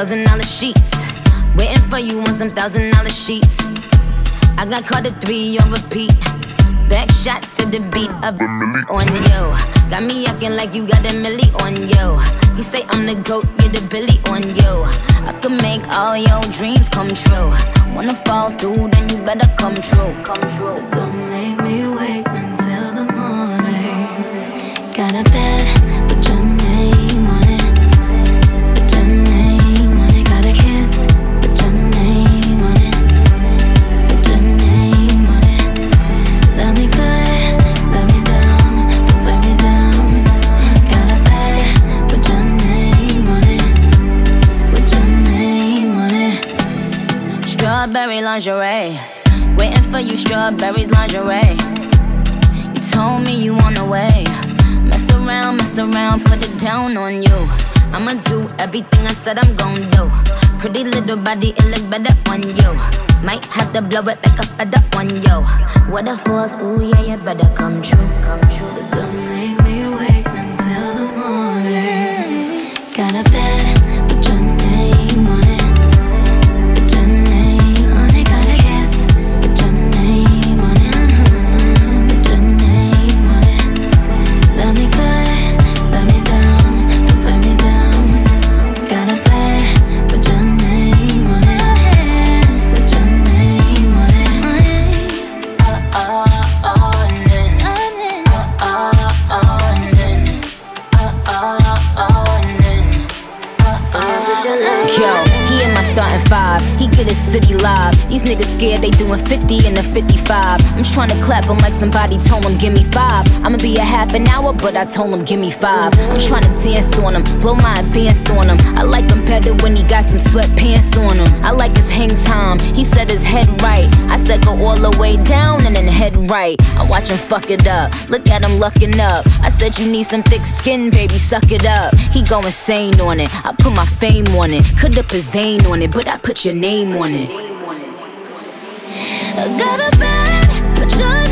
$1,000 sheets. Waiting for you on some $1,000 sheets. I got caught at 3 on repeat. Back shots to the beat of a milli on you. Got me acting like you got a milli on you. He say I'm the GOAT, you're the Billy on you. I could make all your dreams come true. Wanna fall through, then you better come true. Don't make me wait until the morning. Got a bed, put your name on it. Put your name on it. Got a kiss, put your name on it. Put your name on it. Love me good, love me down, don't turn me down. Got a bed, put your name on it. Put your name on it. Strawberry lingerie. Waiting for you, strawberries lingerie. You told me you on the way. Messed around, put it down on you. I'ma do everything I said I'm gon' do. Pretty little body, it look better on you. Might have to blow it like a feather on you. What if was, ooh yeah, you better come true. But don't make me wait until the morning. Got a bed, put your name on it. Put your name on it. Got a kiss, put your name on it. Put your name on it. Love me good, love me down, don't turn me down. Got a bed, put your name on it. Put your name on it. Yo, he in my starting 5. He get his city live. These niggas scared they doing 50 in the 55. I'm tryna clap him like somebody told him give me 5. I'ma be a half an hour, but I told him give me 5. I'm tryna dance on him, blow my advance on him. I like him better when he got some sweatpants on him. I like his hang time, he said his head right. I said go all the way down and then head right. I watch him fuck it up, look at him lucking up. I said you need some thick skin, baby, suck it up. He go insane on it, I put my fame on it. Could up his Zane on it, but I put your name on it. I got a bed, put your